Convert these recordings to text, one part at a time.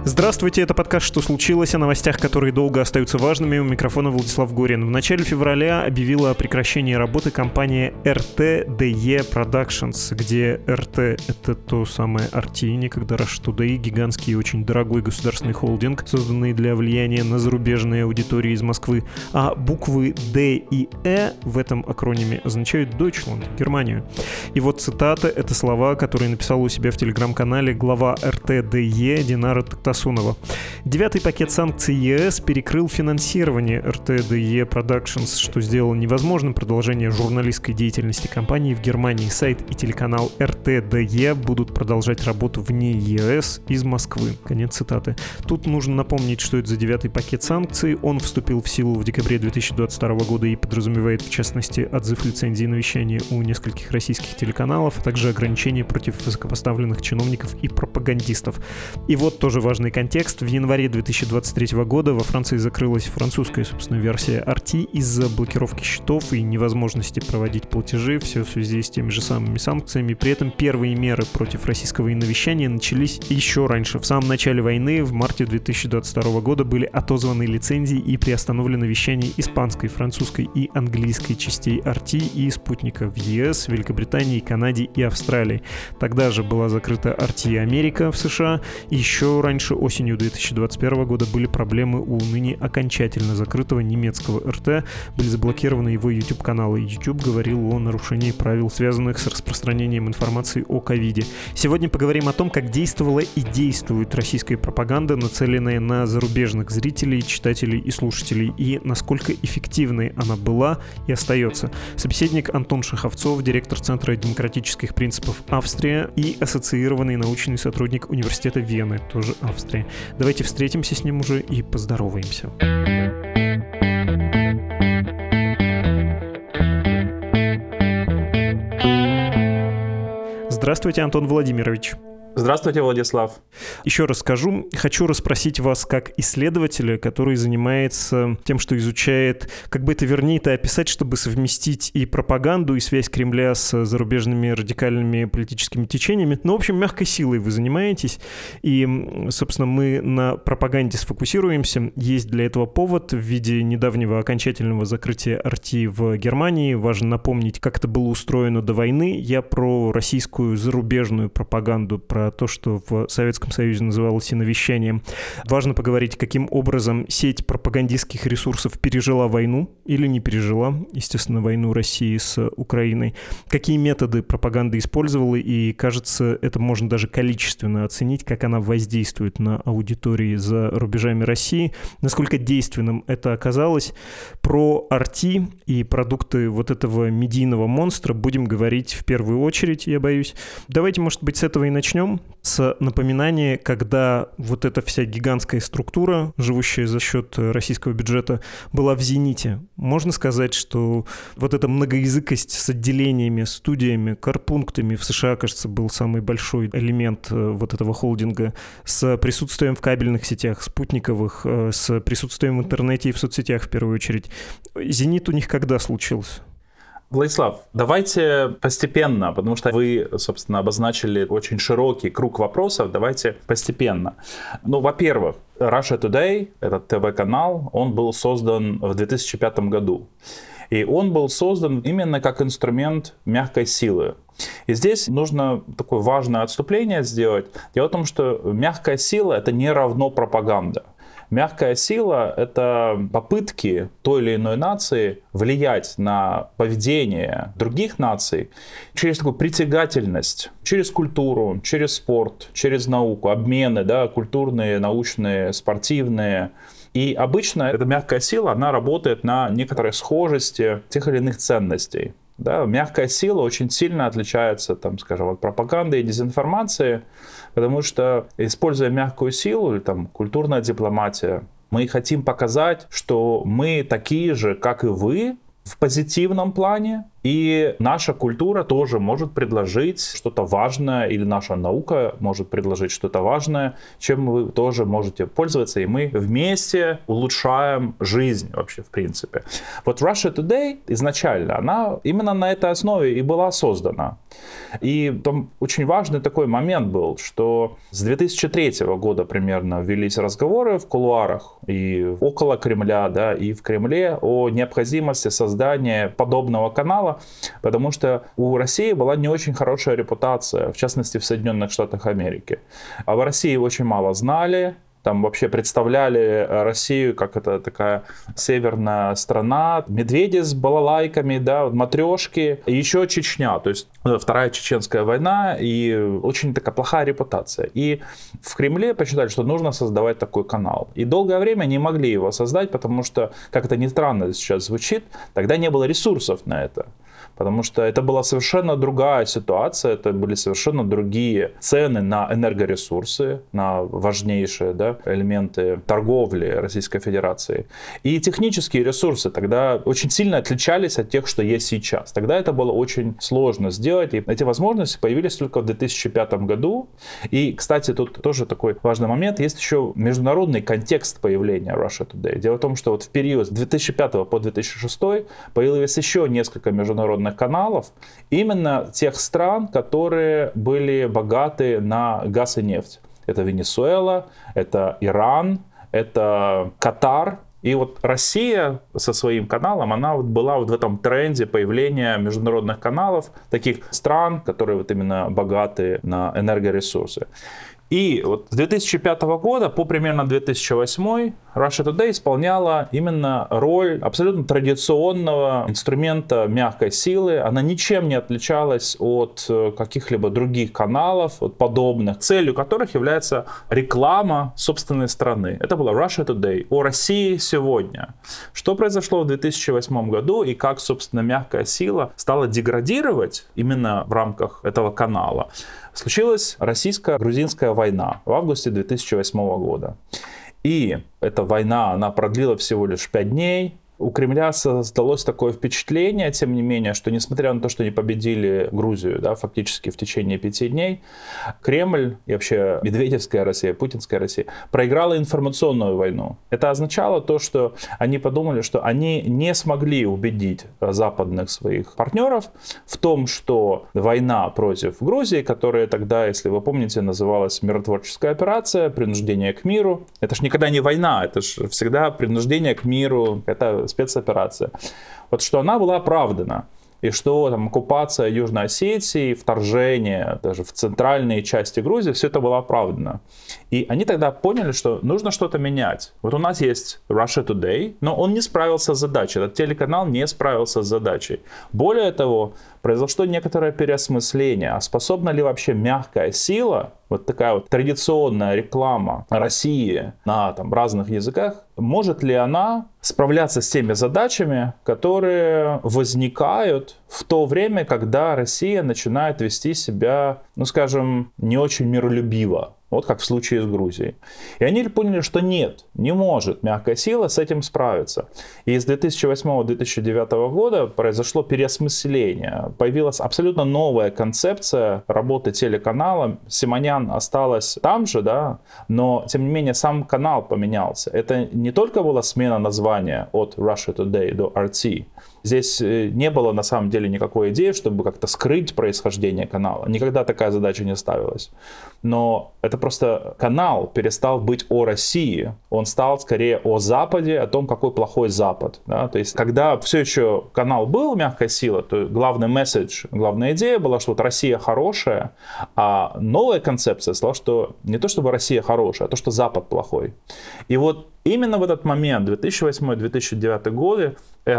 Здравствуйте, это подкаст «Что случилось?», о новостях, которые долго остаются важными. У микрофона Владислав Горин. В начале февраля объявила о прекращении работы компания RTDE Productions, где RT — это то самое RT, некогда Russia Today, гигантский и очень дорогой государственный холдинг, созданный для влияния на зарубежные аудитории из Москвы. А буквы D и E в этом акрониме означают Deutschland, Германию. И вот цитата — это слова, которые написал у себя в телеграм-канале глава RTDE Динара Тактасунова. 9-й пакет санкций ЕС перекрыл финансирование RTDE Productions, что сделало невозможным продолжение журналистской деятельности компании в Германии. Сайт и телеканал RTDE будут продолжать работу вне ЕС из Москвы. Конец цитаты. Тут нужно напомнить, что это за 9-й пакет санкций. Он вступил в силу в декабре 2022 года и подразумевает, в частности, отзыв лицензии на вещание у нескольких российских телеканалов, а также ограничения против высокопоставленных чиновников и пропагандистов. И вот тоже важный контекст. В январе 2023 года во Франции закрылась французская, собственно, версия RT из-за блокировки счетов и невозможности проводить платежи, все в связи с теми же самыми санкциями. При этом первые меры против российского иновещания начались еще раньше. В самом начале войны, в марте 2022 года, были отозваны лицензии и приостановлено вещание испанской, французской и английской частей RT и спутника в ЕС, Великобритании, Канаде и Австралии. Тогда же была закрыта RT Америка в США. Еще раньше, осенью 2021 года, были проблемы у ныне окончательно закрытого немецкого РТ. Были заблокированы его YouTube-каналы. YouTube говорил о нарушении правил, связанных с распространением информации о ковиде. Сегодня поговорим о том, как действовала и действует российская пропаганда, нацеленная на зарубежных зрителей, читателей и слушателей, и насколько эффективной она была и остается. Собеседник Антон Шаховцов, директор Центра демократических принципов Австрия и ассоциированный научный сотрудник Университета Вены, тоже Австрия. Давайте встретимся с ним уже и поздороваемся. Здравствуйте, Антон Владимирович. Здравствуйте, Владислав. Еще раз скажу, хочу расспросить вас как исследователя, который занимается тем, что изучает, как бы это вернее-то описать, чтобы совместить и пропаганду, и связь Кремля с зарубежными радикальными политическими течениями. Ну, в общем, мягкой силой вы занимаетесь, и, собственно, мы на пропаганде сфокусируемся. Есть для этого повод в виде недавнего окончательного закрытия RT в Германии. Важно напомнить, как это было устроено до войны. Я про российскую зарубежную пропаганду, про то, что в Советском Союзе называлось иновещанием. Важно поговорить, каким образом сеть пропагандистских ресурсов пережила войну или не пережила, естественно, войну России с Украиной. Какие методы пропаганды использовала, и, кажется, это можно даже количественно оценить, как она воздействует на аудитории за рубежами России, насколько действенным это оказалось. Про RT и продукты вот этого медийного монстра будем говорить в первую очередь, я боюсь. Давайте, может быть, с этого и начнем. С напоминания, когда вот эта вся гигантская структура, живущая за счет российского бюджета, была в зените. Можно сказать, что вот эта многоязыкость с отделениями, студиями, корпунктами в США, кажется, был самый большой элемент вот этого холдинга, с присутствием в кабельных сетях, спутниковых, с присутствием в интернете и в соцсетях в первую очередь. Зенит у них когда случился? Владислав, давайте постепенно, потому что вы, собственно, обозначили очень широкий круг вопросов, давайте постепенно. Ну, во-первых, Russia Today, этот ТВ-канал, он был создан в 2005 году. И он был создан именно как инструмент мягкой силы. И здесь нужно такое важное отступление сделать. Дело в том, что мягкая сила — это не равно пропаганда. Мягкая сила — это попытки той или иной нации влиять на поведение других наций через такую притягательность, через культуру, через спорт, через науку, обмены, да, культурные, научные, спортивные. И обычно эта мягкая сила, она работает на некоторой схожести тех или иных ценностей. Да, мягкая сила очень сильно отличается, там, скажем, от пропаганды и дезинформации, потому что, используя мягкую силу, или там культурная дипломатия, мы хотим показать, что мы такие же, как и вы, в позитивном плане, и наша культура тоже может предложить что-то важное, или наша наука может предложить что-то важное, чем вы тоже можете пользоваться, и мы вместе улучшаем жизнь вообще в принципе. Вот Russia Today изначально, она именно на этой основе и была создана. И там очень важный такой момент был, что с 2003 года примерно велись разговоры в кулуарах и около Кремля, да, и в Кремле о необходимости создания подобного канала, потому что у России была не очень хорошая репутация, в частности в Соединенных Штатах Америки. А в России очень мало знали. Там вообще представляли Россию как это такая северная страна, медведи с балалайками, да, матрешки, и еще Чечня, то есть Вторая Чеченская война, и очень такая плохая репутация. И в Кремле посчитали, что нужно создавать такой канал. И долгое время не могли его создать, потому что, как это ни странно сейчас звучит, тогда не было ресурсов на это. Потому что это была совершенно другая ситуация, это были совершенно другие цены на энергоресурсы, на важнейшие, да, элементы торговли Российской Федерации. И технические ресурсы тогда очень сильно отличались от тех, что есть сейчас. Тогда это было очень сложно сделать, и эти возможности появились только в 2005 году. И, кстати, тут тоже такой важный момент, есть еще международный контекст появления Russia Today. Дело в том, что вот в период с 2005 по 2006 появилось еще несколько международных каналов именно тех стран, которые были богаты на газ и нефть. Это Венесуэла, это Иран, это Катар. И вот Россия со своим каналом, она вот была вот в этом тренде появления международных каналов, таких стран, которые вот именно богаты на энергоресурсы. И вот с 2005 года по примерно 2008 Russia Today исполняла именно роль абсолютно традиционного инструмента мягкой силы. Она ничем не отличалась от каких-либо других каналов, от подобных, целью которых является реклама собственной страны. Это была Russia Today о России сегодня. Что произошло в 2008 году и как, собственно, мягкая сила стала деградировать именно в рамках этого канала? Случилась российско-грузинская война в августе 2008 года. И эта война, она продлила всего лишь 5 дней. У Кремля создалось такое впечатление, тем не менее, что несмотря на то, что они победили Грузию, да, фактически в течение 5 дней, Кремль и вообще Медведевская Россия, Путинская Россия проиграла информационную войну. Это означало то, что они подумали, что они не смогли убедить западных своих партнеров в том, что война против Грузии, которая тогда, если вы помните, называлась миротворческая операция, принуждение к миру, это же никогда не война, это же всегда принуждение к миру, это спецоперация. Вот что она была оправдана. И что там оккупация Южной Осетии, вторжение даже в центральные части Грузии, все это было оправдано. И они тогда поняли, что нужно что-то менять. Вот у нас есть Russia Today, но он не справился с задачей. Этот телеканал не справился с задачей. Более того, произошло некоторое переосмысление. А способна ли вообще мягкая сила, вот такая вот традиционная реклама России на там, разных языках, может ли она справляться с теми задачами, которые возникают в то время, когда Россия начинает вести себя, ну скажем, не очень миролюбиво? Вот как в случае с Грузией. И они поняли, что нет, не может мягкая сила с этим справиться. И с 2008-2009 года произошло переосмысление. Появилась абсолютно новая концепция работы телеканала. Симонян осталась там же, да, но тем не менее сам канал поменялся. Это не только была смена названия от Russia Today до RT. Здесь не было на самом деле никакой идеи, чтобы как-то скрыть происхождение канала. Никогда такая задача не ставилась. Но это просто канал перестал быть о России. Он стал скорее о Западе, о том, какой плохой Запад. Да? То есть, когда все еще канал был «Мягкая сила», то главный месседж, главная идея была, что вот Россия хорошая, а новая концепция стала, что не то чтобы Россия хорошая, а то, что Запад плохой. И вот именно в этот момент, 2008-2009 годы,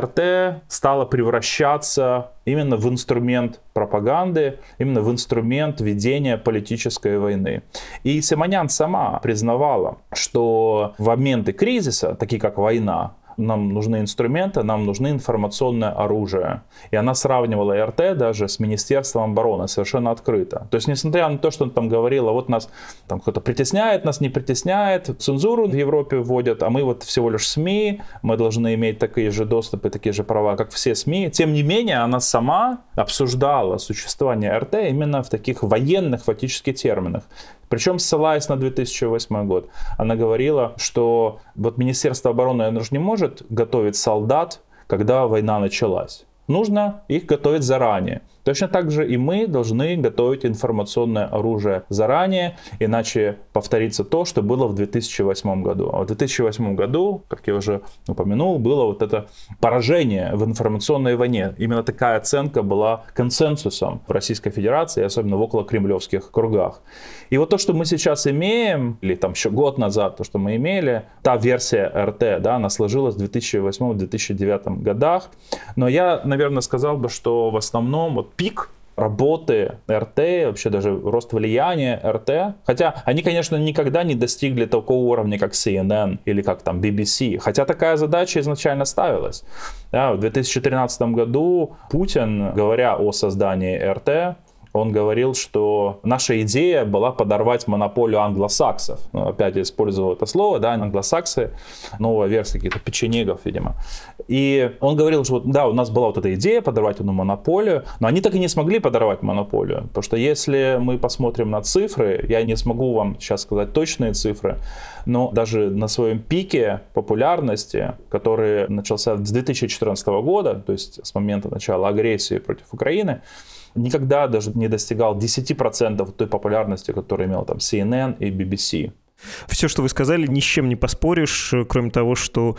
РТ стала превращаться именно в инструмент пропаганды, именно в инструмент ведения политической войны. И Симонян сама признавала, что в моменты кризиса, такие как война, нам нужны инструменты, нам нужны информационное оружие. И она сравнивала РТ даже с Министерством обороны совершенно открыто. То есть, несмотря на то, что он там говорил, а вот нас там кто-то притесняет, нас не притесняет, цензуру в Европе вводят, а мы вот всего лишь СМИ, мы должны иметь такие же доступы, такие же права, как все СМИ. Тем не менее, она сама обсуждала существование РТ именно в таких военных фактически терминах. Причем, ссылаясь на 2008 год, она говорила, что вот Министерство обороны, оно же не может готовить солдат, когда война началась. Нужно их готовить заранее. Точно так же и мы должны готовить информационное оружие заранее, иначе повторится то, что было в 2008 году. А в 2008 году, как я уже упомянул, было вот это поражение в информационной войне. Именно такая оценка была консенсусом в Российской Федерации, особенно в околокремлевских кругах. И вот то, что мы сейчас имеем, или там еще год назад, то, что мы имели, та версия РТ, да, она сложилась в 2008-2009 годах. Но я, наверное, сказал бы, что в основном вот пик работы РТ, вообще даже рост влияния РТ, хотя они, конечно, никогда не достигли такого уровня, как CNN или как там BBC, хотя такая задача изначально ставилась. Да, в 2013 году Путин, говоря о создании РТ, он говорил, что наша идея была подорвать монополию англосаксов. Ну, опять я использовал это слово, да, англосаксы, новая версия каких-то печенегов, видимо. И он говорил, что да, у нас была вот эта идея подорвать эту монополию, но они так и не смогли подорвать монополию. Потому что если мы посмотрим на цифры, я не смогу вам сейчас сказать точные цифры, но даже на своем пике популярности, который начался с 2014 года, то есть с момента начала агрессии против Украины, никогда даже не достигал 10% той популярности, которую имел там CNN и BBC. Все, что вы сказали, ни с чем не поспоришь, кроме того, что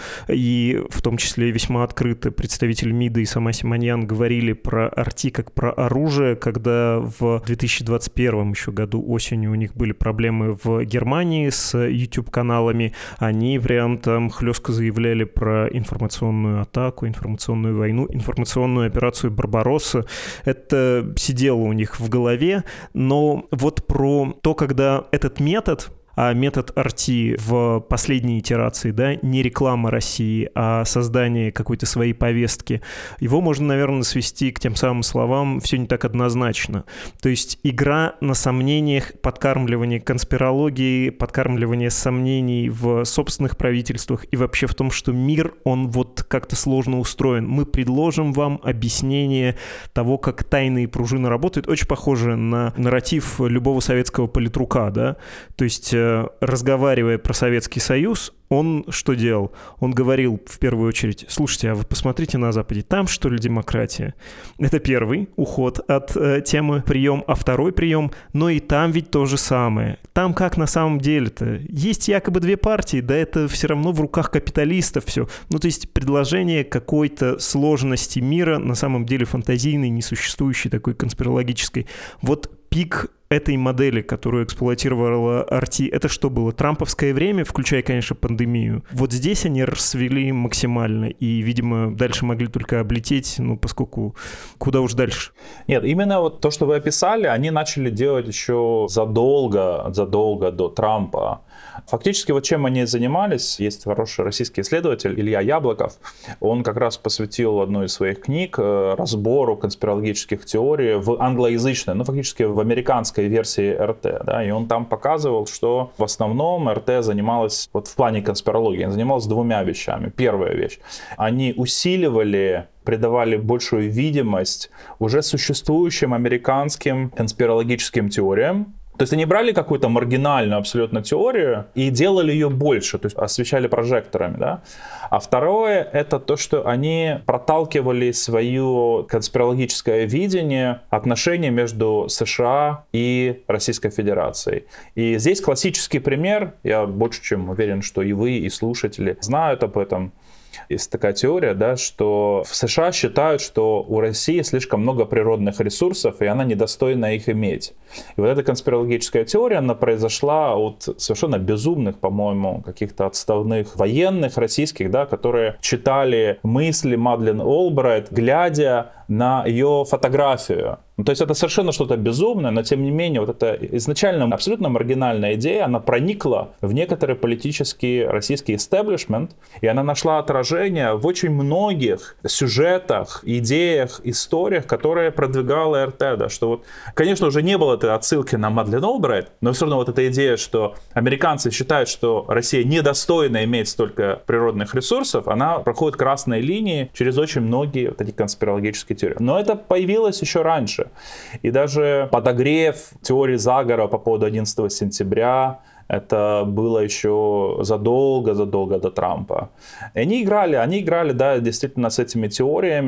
и в том числе весьма открыто представитель МИДа и сама Симоньян говорили про RT как про оружие, когда в 2021 еще году осенью у них были проблемы в Германии с YouTube-каналами, они прям там хлестко заявляли про информационную атаку, информационную войну, информационную операцию «Барбаросса». Это сидело у них в голове, но вот про то, когда этот метод... А метод RT в последней итерации, да, не реклама России, а создание какой-то своей повестки, его можно, наверное, свести к тем самым словам «все не так однозначно». То есть игра на сомнениях, подкармливание конспирологии, подкармливание сомнений в собственных правительствах и вообще в том, что мир, он вот как-то сложно устроен. Мы предложим вам объяснение того, как тайные пружины работают. Очень похоже на нарратив любого советского политрука, да, то есть разговаривая про Советский Союз, он что делал? Он говорил в первую очередь: слушайте, а вы посмотрите на Западе, там что ли демократия? Это первый уход от темы прием, а второй прием, но и там ведь то же самое. Там как на самом деле-то? Есть якобы две партии, да это все равно в руках капиталистов все. Ну то есть предложение какой-то сложности мира, на самом деле фантазийной, несуществующей, такой конспирологической. Вот пик этой модели, которую эксплуатировала RT, это что было? Трамповское время, включая, конечно, пандемию. Вот здесь они расцвели максимально и, видимо, дальше могли только облететь, ну, поскольку куда уж дальше. Нет, именно вот то, что вы описали, они начали делать еще задолго до Трампа. Фактически вот чем они занимались, есть хороший российский исследователь Илья Яблоков, он как раз посвятил одну из своих книг разбору конспирологических теорий в англоязычной, ну фактически в американской версии РТ, да, и он там показывал, что в основном РТ занималась, вот в плане конспирологии, занималась двумя вещами. Первая вещь, они усиливали, придавали большую видимость уже существующим американским конспирологическим теориям. То есть они брали какую-то маргинальную абсолютно теорию и делали ее больше, то есть освещали прожекторами, да. А второе — это то, что они проталкивали свое конспирологическое видение отношений между США и Российской Федерацией. И здесь классический пример, я больше чем уверен, что и вы, и слушатели знают об этом. Есть такая теория, да, что в США считают, что у России слишком много природных ресурсов, и она недостойна их иметь. И вот эта конспирологическая теория, она произошла от совершенно безумных, по-моему, каких-то отставных военных российских, да, которые читали мысли Мадлен Олбрайт, глядя на ее фотографию. Ну, то есть это совершенно что-то безумное, но тем не менее вот эта изначально абсолютно маргинальная идея, она проникла в некоторый политический российский истеблишмент, и она нашла отражение в очень многих сюжетах, идеях, историях, которые продвигала РТ. Да, что вот, конечно, уже не было этой отсылки на Мадлен Олбрайт, но все равно вот эта идея, что американцы считают, что Россия недостойна иметь столько природных ресурсов, она проходит красной линией через очень многие вот эти конспирологические теории. Но это появилось еще раньше. И даже подогрев теории заговора по поводу 11 сентября, это было еще задолго до Трампа. И они играли, да, действительно с этими теориями.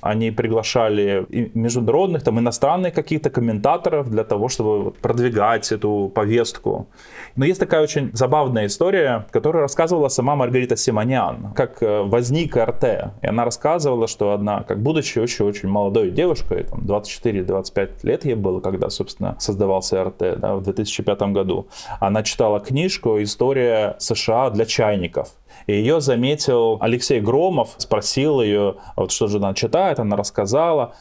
Они приглашали и международных, там, иностранных каких-то комментаторов для того, чтобы продвигать эту повестку. Но есть такая очень забавная история, которую рассказывала сама Маргарита Симонян, как возник РТ. И она рассказывала, что одна, как будучи очень-очень молодой девушкой, там, 24-25 лет ей было, когда, собственно, создавался РТ, да, в 2005 году, она читала книжку «История США для чайников». И ее заметил Алексей Громов, спросил ее, вот что же она читает, она рассказала.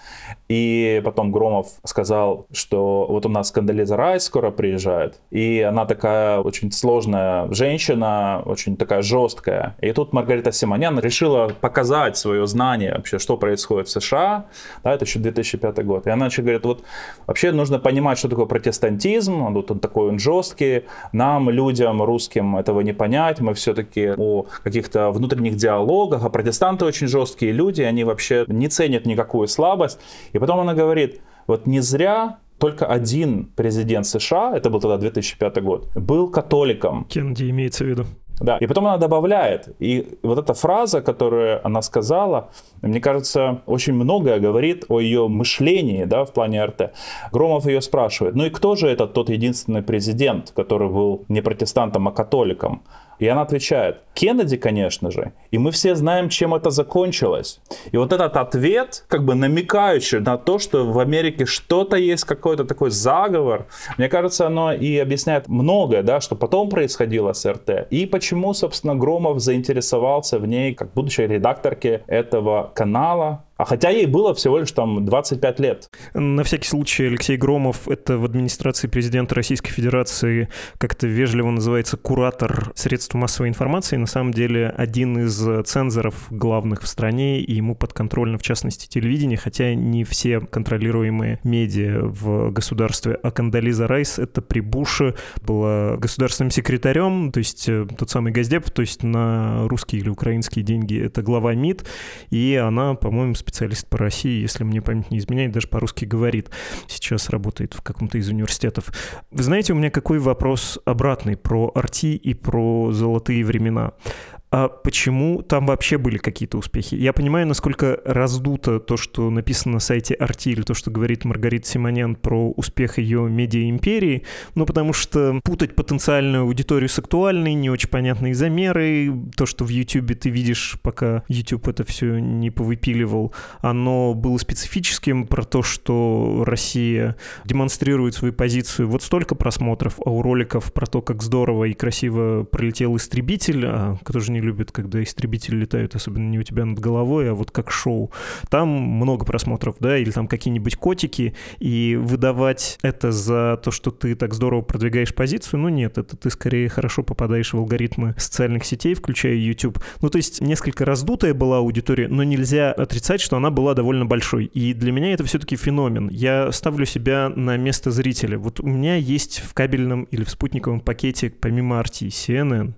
И потом Громов сказал, что вот у нас Кондолиза Райс скоро приезжает. И она такая очень сложная женщина, очень такая жесткая. И тут Маргарита Симонян решила показать свое знание вообще, что происходит в США. Да, это еще 2005 год. И она говорит, вот вообще нужно понимать, что такое протестантизм. Вот он такой, он жесткий. Нам, людям, русским, этого не понять. Мы все-таки о каких-то внутренних диалогах. А протестанты очень жесткие люди. Они вообще не ценят никакую слабость. И потом она говорит, вот не зря только один президент США, это был тогда 2005 год, был католиком. Кеннеди имеется в виду. Да, и потом она добавляет, и вот эта фраза, которую она сказала, мне кажется, очень многое говорит о ее мышлении, да, в плане РТ. Громов ее спрашивает, ну и кто же этот тот единственный президент, который был не протестантом, а католиком? И она отвечает, Кеннеди, конечно же. И мы все знаем, чем это закончилось. И вот этот ответ, как бы намекающий на то, что в Америке что-то есть, какой-то такой заговор, мне кажется, оно и объясняет многое, да, что потом происходило с РТ. И почему, собственно, Громов заинтересовался в ней, как будущей редакторке этого канала. А хотя ей было всего лишь там 25 лет. На всякий случай, Алексей Громов, это в администрации президента Российской Федерации, как-то вежливо называется, куратор средств массовой информации. На самом деле один из цензоров главных в стране, и ему подконтрольно, в частности, телевидение, хотя не все контролируемые медиа в государстве. А Кондолиза Райс, это при Буше, была государственным секретарем, то есть тот самый Госдеп, то есть на русские или украинские деньги, это глава МИД, и она, по-моему, специалист по России, если мне память не изменяет, даже по-русски говорит. Сейчас работает в каком-то из университетов. Вы знаете, у меня какой вопрос обратный про RT и про золотые времена. А почему там вообще были какие-то успехи? Я понимаю, насколько раздуто то, что написано на сайте RT, или то, что говорит Маргарита Симонян про успех ее медиа-империи, но потому что путать потенциальную аудиторию с актуальной, не очень понятные замеры, то, что в YouTube ты видишь, пока YouTube это все не повыпиливал, оно было специфическим, про то, что Россия демонстрирует свою позицию. Вот столько просмотров, а у роликов про то, как здорово и красиво пролетел истребитель, который же не любят, когда истребители летают, особенно не у тебя над головой, а вот как шоу. Там много просмотров, да, или там какие-нибудь котики, и выдавать это за то, что ты так здорово продвигаешь позицию, ну нет, это ты скорее хорошо попадаешь в алгоритмы социальных сетей, включая YouTube. Ну, то есть несколько раздутая была аудитория, но нельзя отрицать, что она была довольно большой. И для меня это все-таки феномен. Я ставлю себя на место зрителя. Вот у меня есть в кабельном или в спутниковом пакете, помимо RT, CNN,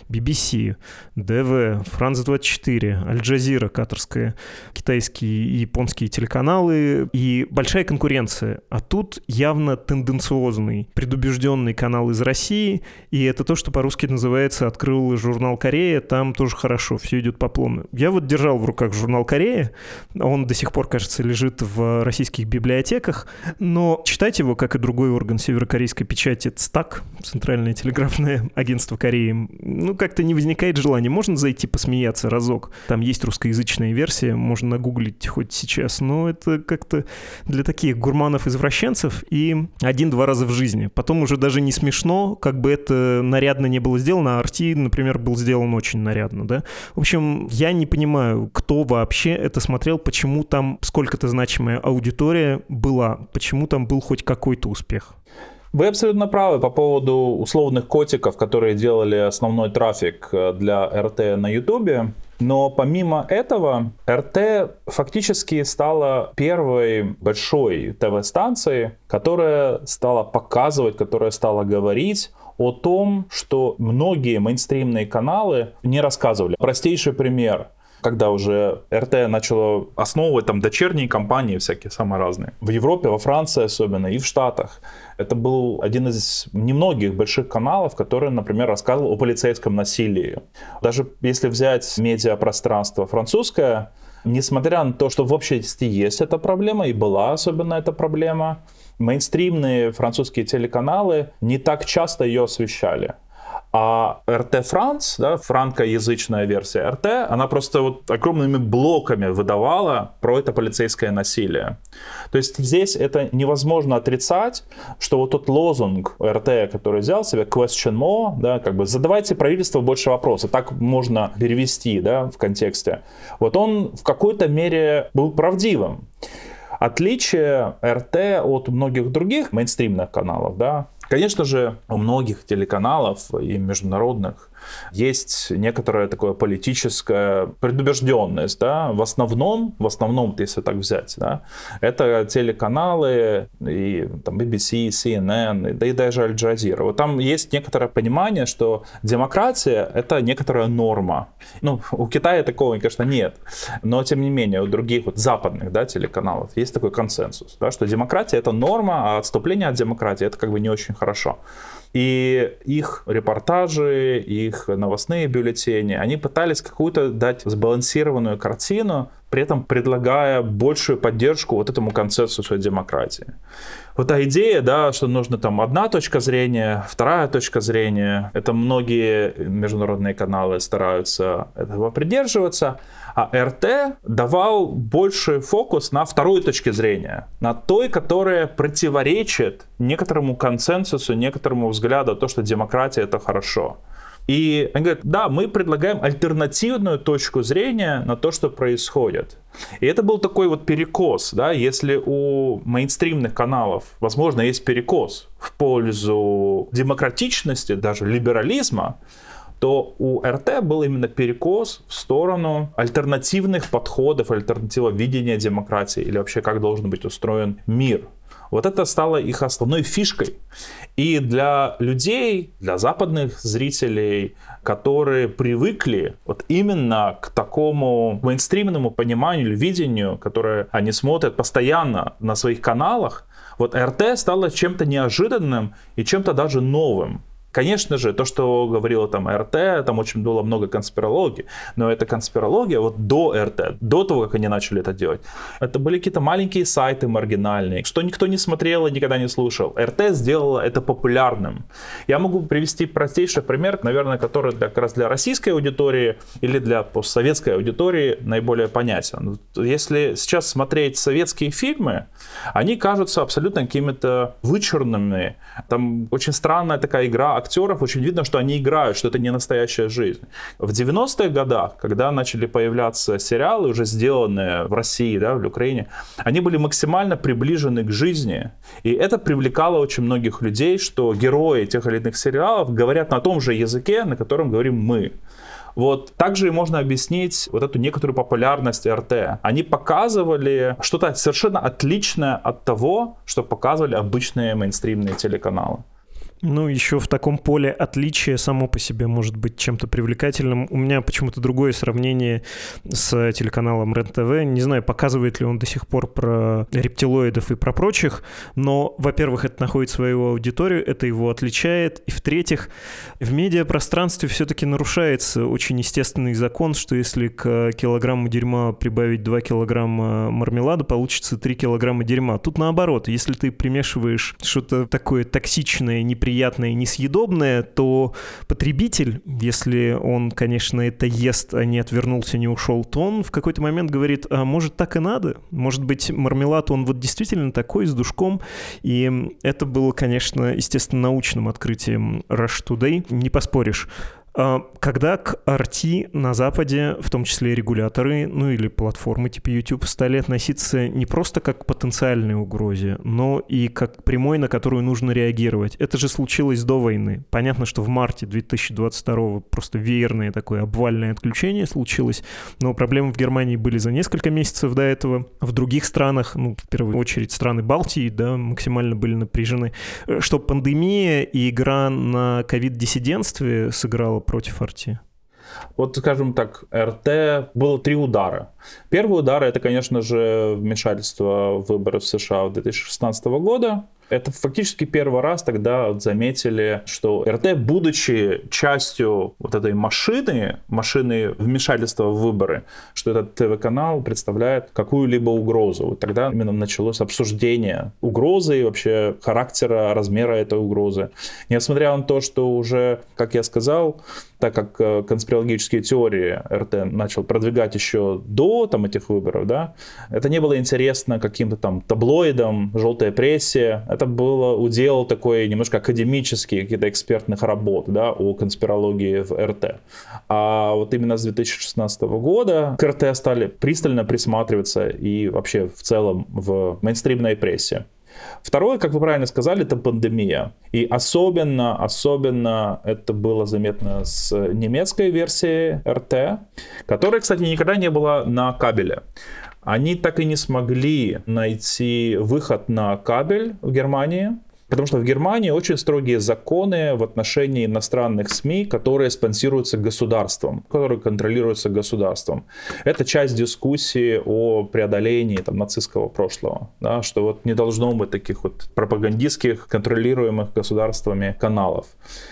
BBC, ДВ, Франс-24, Аль-Джазира катарская, китайские и японские телеканалы и большая конкуренция. А тут явно тенденциозный, предубежденный канал из России, и это то, что по-русски называется «Открыл журнал «Корея», там тоже хорошо, все идет по плану. Я вот держал в руках журнал «Корея», он до сих пор, кажется, лежит в российских библиотеках, но читать его, как и другой орган северокорейской печати, ЦТАК, Центральное телеграфное агентство Кореи, ну, как-то не возникает желания. Можно зайти посмеяться разок. Там есть русскоязычная версия, можно нагуглить хоть сейчас, но это как-то для таких гурманов-извращенцев и 1-2 раза в жизни. Потом уже даже не смешно, как бы это нарядно не было сделано, а RT, например, был сделан очень нарядно, да. В общем, я не понимаю, кто вообще это смотрел, почему там сколько-то значимая аудитория была, почему там был хоть какой-то успех. Вы абсолютно правы по поводу условных котиков, которые делали основной трафик для РТ на Ютубе. Но помимо этого, РТ фактически стала первой большой ТВ-станцией, которая стала показывать, которая стала говорить о том, что многие мейнстримные каналы не рассказывали. Простейший пример. когда уже РТ начало основывать там дочерние компании всякие, самые разные. В Европе, во Франции особенно, и в Штатах. Это был один из немногих больших каналов, который, например, рассказывал о полицейском насилии. Даже если взять медиапространство французское, несмотря на то, что в обществе есть эта проблема, и была особенно эта проблема, мейнстримные французские телеканалы не так часто ее освещали. А РТ Франс, да, франкоязычная версия РТ, она просто вот огромными блоками выдавала про это полицейское насилие. То есть здесь это невозможно отрицать, что вот тот лозунг РТ, который взял себе question more, да, как бы задавайте правительству больше вопросов, так можно перевести, да, в контексте. Вот он в какой-то мере был правдивым. Отличие РТ от многих других мейнстримных каналов, да, конечно же, у многих телеканалов и международных есть некоторая такая политическая предубежденность, да, в основном, если так взять, да, это телеканалы и там BBC, CNN, да и даже Аль Джазира. Вот там есть некоторое понимание, что демократия — это некоторая норма. Ну, у Китая такого, конечно, нет, но тем не менее у других вот западных, да, телеканалов есть такой консенсус, да, что демократия — это норма, а отступление от демократии — это как бы не очень хорошо. И их репортажи, их новостные бюллетени, они пытались какую-то дать сбалансированную картину, при этом предлагая большую поддержку вот этому консенсусу демократии. Вот та идея, да, что нужно там одна точка зрения, вторая точка зрения, это многие международные каналы стараются этого придерживаться, а РТ давал больший фокус на второй точке зрения, на той, которая противоречит некоторому консенсусу, некоторому взгляду, то, что демократия — это хорошо. И они говорят, да, мы предлагаем альтернативную точку зрения на то, что происходит. И это был такой вот перекос, да, если у мейнстримных каналов, возможно, есть перекос в пользу демократичности, даже либерализма, то у РТ был именно перекос в сторону альтернативных подходов, альтернативного видения демократии или вообще как должен быть устроен мир. Вот это стало их основной фишкой. И для людей, для западных зрителей, которые привыкли вот именно к такому мейнстримному пониманию или видению, которое они смотрят постоянно на своих каналах, вот РТ стало чем-то неожиданным и чем-то даже новым. Конечно же, то, что говорила там РТ, там очень было много конспирологии, но эта конспирология вот до РТ, до того, как они начали это делать, это были какие-то маленькие сайты маргинальные, что никто не смотрел и никогда не слушал. РТ сделала это популярным. Я могу привести простейший пример, наверное, который как раз для российской аудитории или для постсоветской аудитории наиболее понятен. Если сейчас смотреть советские фильмы, они кажутся абсолютно какими-то вычурными. Там очень странная такая игра актеров, очень видно, что они играют, что это не настоящая жизнь. В 90-х годах, когда начали появляться сериалы, уже сделанные в России, да, в Украине, они были максимально приближены к жизни. И это привлекало очень многих людей, что герои тех или иных сериалов говорят на том же языке, на котором говорим мы. Вот также можно объяснить вот эту некоторую популярность РТ. Они показывали что-то совершенно отличное от того, что показывали обычные мейнстримные телеканалы. Ну, еще в таком поле отличия само по себе может быть чем-то привлекательным. У меня почему-то другое сравнение с телеканалом РЕН-ТВ. Не знаю, показывает ли он до сих пор про рептилоидов и про прочих, но, во-первых, это находит свою аудиторию, это его отличает. И, в-третьих, в медиапространстве все-таки нарушается очень естественный закон, что если к килограмму дерьма прибавить 2 килограмма мармелада, получится 3 килограмма дерьма. Тут наоборот, если ты примешиваешь что-то такое токсичное, неприятное, несъедобное, то потребитель, если он, конечно, это ест, а не отвернулся, не ушел, то он в какой-то момент говорит, а может так и надо? Может быть, мармелад, он вот действительно такой, с душком? И это было, конечно, естественно, научным открытием Russia Today, не поспоришь. Когда к RT на Западе, в том числе и регуляторы, ну или платформы типа YouTube, стали относиться не просто как к потенциальной угрозе, но и как к прямой, на которую нужно реагировать. Это же случилось до войны. Понятно, что в марте 2022 просто веерное такое обвальное отключение случилось, но проблемы в Германии были за несколько месяцев до этого. В других странах, ну, в первую очередь страны Балтии, да, максимально были напряжены. Что пандемия и игра на ковид-диссидентстве сыграла против RT? Вот, скажем так, РТ было 3 удара. Первый удар — это, конечно же, вмешательство в выборы в США 2016 года. Это фактически первый раз тогда заметили, что РТ, будучи частью вот этой машины вмешательства в выборы, что этот ТВ-канал представляет какую-либо угрозу. Вот тогда именно началось обсуждение угрозы и вообще характера, размера этой угрозы. Несмотря на то, что уже, как я сказал, так как конспирологические теории РТ начал продвигать еще до этих выборов, да, это не было интересно каким-то там таблоидам, желтой прессе. Это было удел такой немножко академический, каких-то экспертных работ, да, о конспирологии в РТ. А вот именно с 2016 года к РТ стали пристально присматриваться и вообще в целом в мейнстримной прессе. Второе, как вы правильно сказали, это пандемия. И особенно это было заметно с немецкой версией РТ, которая, кстати, никогда не была на кабеле. Они так и не смогли найти выход на кабель в Германии, потому что в Германии очень строгие законы в отношении иностранных СМИ, которые спонсируются государством, которые контролируются государством. Это часть дискуссии о преодолении нацистского прошлого, да, что вот не должно быть таких вот пропагандистских, контролируемых государствами каналов.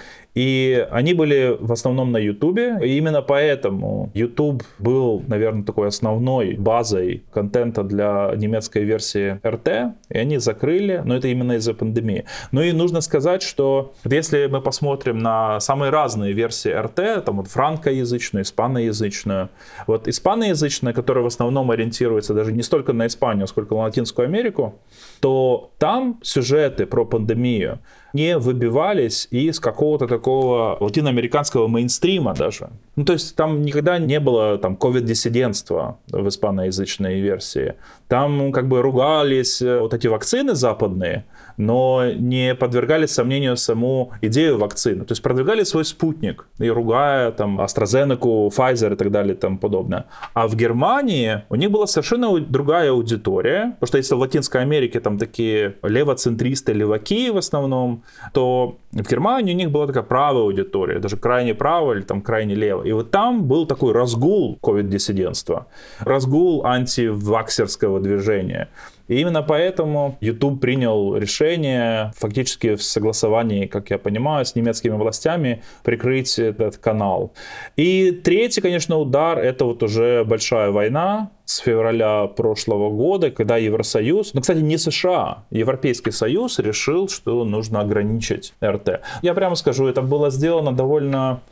И они были в основном на Ютубе, и именно поэтому Ютуб был, наверное, такой основной базой контента для немецкой версии РТ, и они закрыли, но это именно из-за пандемии. Ну и нужно сказать, что если мы посмотрим на самые разные версии РТ, там вот франкоязычную, испаноязычную, вот испаноязычная, которая в основном ориентируется даже не столько на Испанию, сколько на Латинскую Америку, то там сюжеты про пандемию не выбивались из какого-то такого латиноамериканского мейнстрима даже. Ну, то есть там никогда не было ковид-диссидентства в испаноязычной версии. Там как бы ругались вот эти вакцины западные, но не подвергали сомнению саму идею вакцины. То есть продвигали свой спутник, и ругая там AstraZeneca, Pfizer и так далее и тому подобное. А в Германии у них была совершенно другая аудитория, потому что если в Латинской Америке там такие левоцентристы, леваки в основном, то в Германии у них была такая правая аудитория, даже крайне правая или там крайне левая. И вот там был такой разгул ковид-диссидентства, разгул антиваксерского движения. И именно поэтому YouTube принял решение, фактически в согласовании, как я понимаю, с немецкими властями прикрыть этот канал. И третий, конечно, удар — это вот уже большая война с февраля прошлого года, когда Евросоюз, кстати, не США, Европейский Союз решил, что нужно ограничить РТ. Я прямо скажу, это было сделано довольно...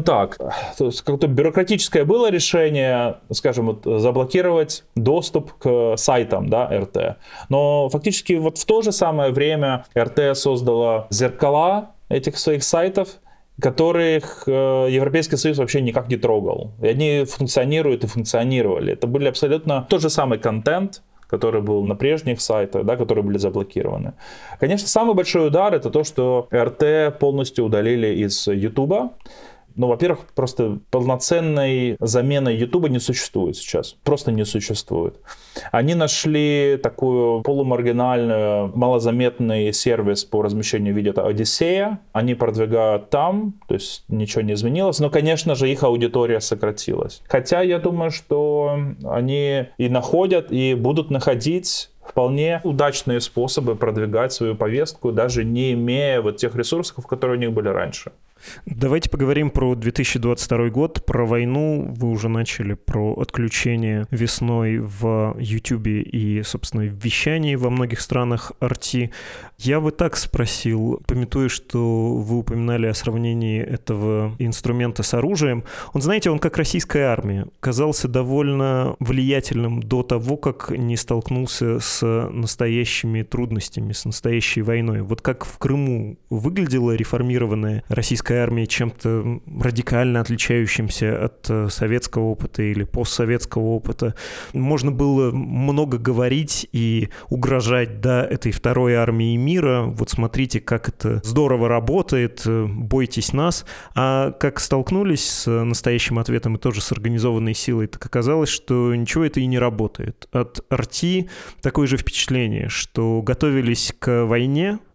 то есть как-то бюрократическое было решение, скажем, вот, заблокировать доступ к сайтам, да, РТ. Но фактически вот в то же самое время РТ создала зеркала этих своих сайтов, которых Европейский Союз вообще никак не трогал. И они функционируют и функционировали. Это были абсолютно тот же самый контент, который был на прежних сайтах, да, которые были заблокированы. Конечно, самый большой удар — это то, что РТ полностью удалили из Ютуба. Ну, во-первых, просто полноценной замены Ютуба не существует сейчас. Просто не существует. Они нашли такую полумаргинальную, малозаметный сервис по размещению видео, это Одиссея. Они продвигают там, то есть ничего не изменилось. Но, конечно же, их аудитория сократилась. Хотя я думаю, что они и находят, и будут находить вполне удачные способы продвигать свою повестку, даже не имея вот тех ресурсов, которые у них были раньше. Давайте поговорим про 2022 год, про войну. Вы уже начали про отключение весной в Ютубе и, собственно, в вещании во многих странах RT. Я бы так спросил, памятуя, что вы упоминали о сравнении этого инструмента с оружием. Он, знаете, он как российская армия. Казался довольно влиятельным до того, как не столкнулся с настоящими трудностями, с настоящей войной. Вот как в Крыму выглядела реформированная российская армия чем-то радикально отличающимся от советского опыта или постсоветского опыта. Можно было много говорить и угрожать, да, этой второй армии мира. Вот смотрите, как это здорово работает, бойтесь нас. А как столкнулись с настоящим ответом и тоже с организованной силой, так оказалось, что ничего это и не работает. От RT такое же впечатление, что готовились к войне,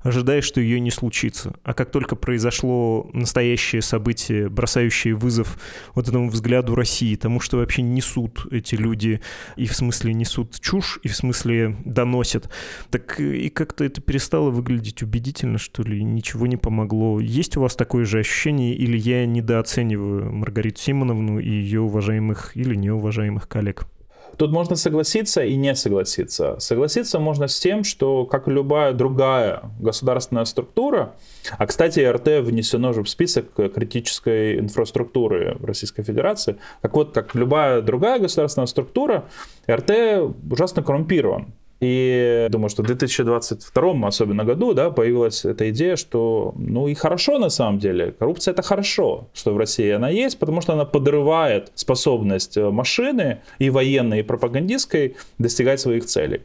ожидая, что ее не случится. А как только произошло настоящее событие, бросающее вызов вот этому взгляду России, тому, что вообще несут эти люди, и в смысле несут чушь, и в смысле доносят, так и как-то это перестало выглядеть убедительно, что ли, ничего не помогло. Есть у вас такое же ощущение, или я недооцениваю Маргариту Симоновну и ее уважаемых или неуважаемых коллег? Тут можно согласиться и не согласиться. Согласиться можно с тем, что, как и любая другая государственная структура, а, кстати, РТ внесено же в список критической инфраструктуры Российской Федерации, так вот, как любая другая государственная структура, РТ ужасно коррумпирован. И думаю, что в 2022 особенно году, да, появилась эта идея, что ну и хорошо на самом деле, коррупция это хорошо, что в России она есть, потому что она подрывает способность машины и военной, и пропагандистской достигать своих целей.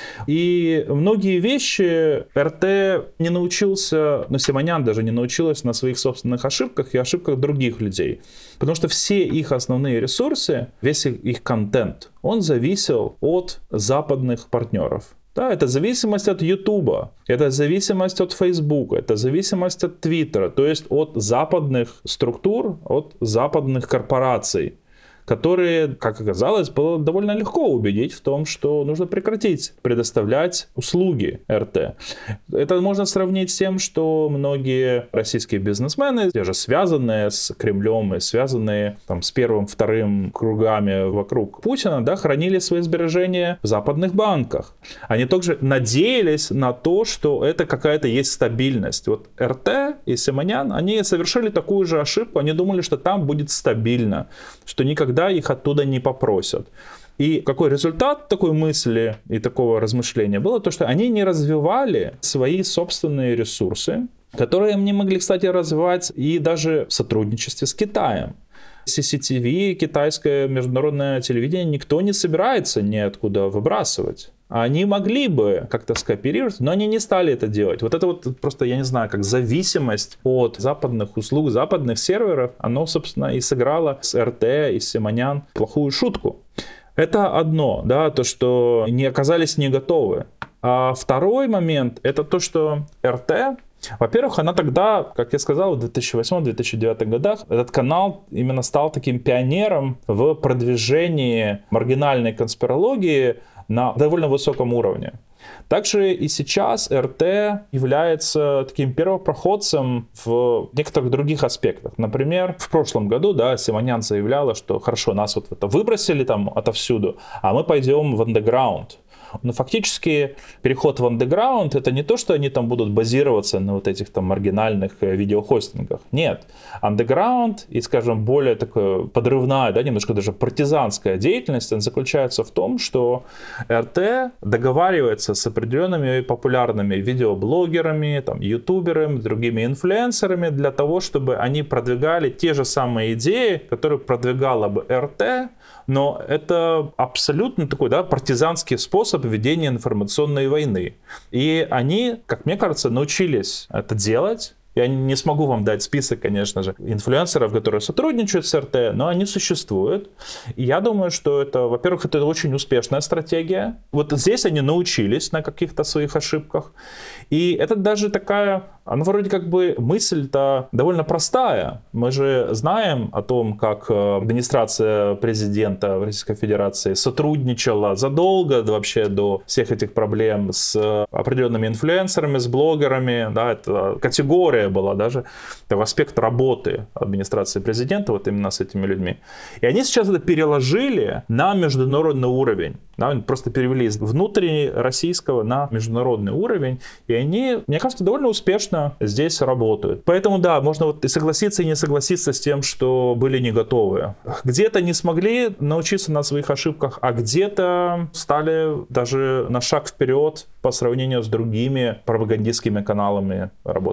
И многие вещи РТ не научился, но Симонян даже не научилась на своих собственных ошибках и ошибках других людей. Потому что все их основные ресурсы, весь их контент, он зависел от западных партнеров. Да, это зависимость от Ютуба, это зависимость от Фейсбука, это зависимость от Твиттера, то есть от западных структур, от западных корпораций, которые, как оказалось, было довольно легко убедить в том, что нужно прекратить предоставлять услуги РТ. Это можно сравнить с тем, что многие российские бизнесмены, те же связанные с Кремлем и связанные там, с первым, вторым кругами вокруг Путина, да, хранили свои сбережения в западных банках. Они также надеялись на то, что это какая-то есть стабильность. Вот РТ и Симонян, они совершили такую же ошибку, они думали, что там будет стабильно, что никогда их оттуда не попросят. И какой результат такой мысли и такого размышления было? То, что они не развивали свои собственные ресурсы, которые они могли, кстати, развивать и даже в сотрудничестве с Китаем. CCTV, китайское международное телевидение, никто не собирается ниоткуда выбрасывать. Они могли бы как-то скооперировать, но они не стали это делать. Вот это вот просто, я не знаю, как зависимость от западных услуг, западных серверов, оно, собственно, и сыграло с РТ и с Симонян плохую шутку. Это одно, да, то, что не оказались не готовы. А второй момент, это то, что РТ, во-первых, она тогда, как я сказал, в 2008-2009 годах этот канал именно стал таким пионером в продвижении маргинальной конспирологии на довольно высоком уровне. Также и сейчас РТ является таким первопроходцем в некоторых других аспектах. Например, в прошлом году, да, Симонян заявляла, что хорошо, нас вот это выбросили там отовсюду, а мы пойдем в андеграунд. Но фактически переход в андеграунд — это не то, что они там будут базироваться на вот этих там маргинальных видеохостингах. Нет. Андеграунд и, скажем, более такая подрывная, да, немножко даже партизанская деятельность, она заключается в том, что РТ договаривается с определенными популярными видеоблогерами, там, ютуберами, другими инфлюенсерами для того, чтобы они продвигали те же самые идеи, которые продвигала бы РТ, но это абсолютно такой, да, партизанский способ ведения информационной войны. И они, как мне кажется, научились это делать. Я не смогу вам дать список, конечно же, инфлюенсеров, которые сотрудничают с РТ, но они существуют. И я думаю, что это, во-первых, это очень успешная стратегия. Вот здесь они научились на каких-то своих ошибках. И это даже такая, она вроде как бы мысль-то довольно простая. Мы же знаем о том, как администрация президента в Российской Федерации сотрудничала задолго вообще до всех этих проблем с определенными инфлюенсерами, с блогерами. Да, это категория была даже, это аспект работы администрации президента вот именно с этими людьми. И они сейчас это переложили на международный уровень. Да, они просто перевели из внутрироссийского на международный уровень. И они, мне кажется, довольно успешно здесь работают. Поэтому да, можно вот и согласиться, и не согласиться с тем, что были не готовы. Где-то не смогли научиться на своих ошибках, а где-то стали даже на шаг вперед по сравнению с другими пропагандистскими каналами работать.